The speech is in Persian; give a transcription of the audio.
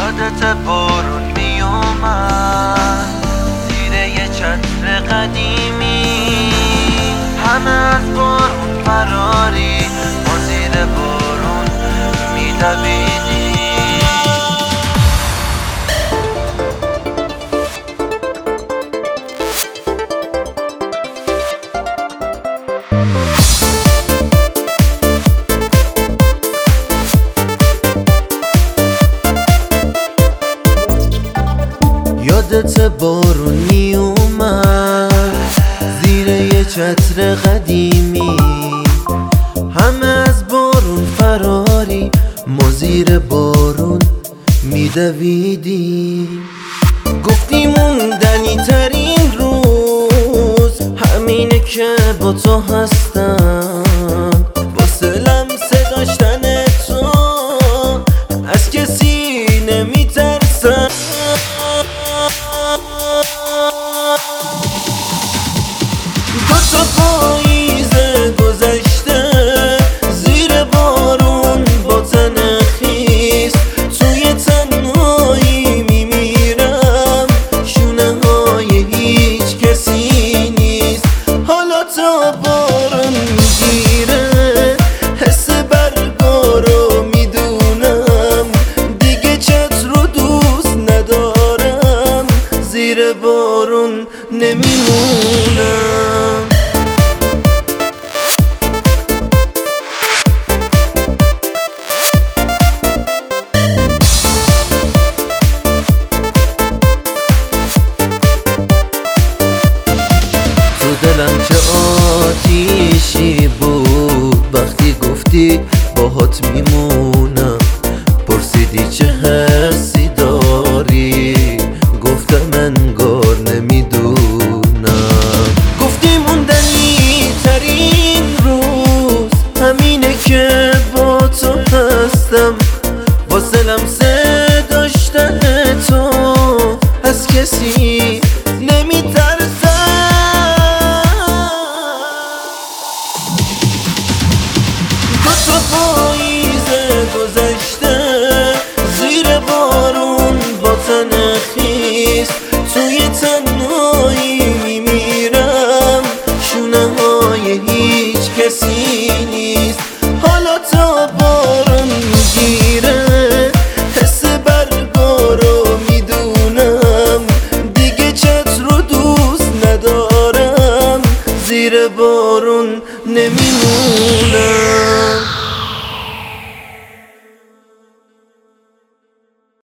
یادت بارون میومد زیر یه چتر قدیمی، همه از بارون فراری، ما زیر بارون میدویدیم. یادت بارون می اومد زیر یه چتر قدیمی، همه از بارون فراری، ما زیر بارون میدویدیم. گفتی موندنی ترین روز همینه که با تو هستم، واسه لمسه داشتن تو از کسی نمیترسم. دو تا پاییز گذشته زیر بارون با تن خیس، توی تنهایی میمیرم، شونه های هیچ کسی نیست. حالا تا بارون میگیره حس برگا رو میدونم، دیگه چتر رو دوست ندارم، زیر بارون نمیمونم. تو دلم چه آتیشی بود وقتی گفتی باهات میمونم، پرسیدی چه حسی داری، گفتم انگار نمیدونم. گفتی موندنی ترین روز همینه که با تو هستم، واسه لمسه داشتن تو از کسی نمیترسم. دو تا پاییز گذشته زیر بارون با تن خیس، توی تنهایی میمیرم، شونه های هیچ کسی نیست. حالا تا بارون میگیره حس برگا رو میدونم، دیگه چتر رو دوست ندارم، زیر بارون نمیمونم.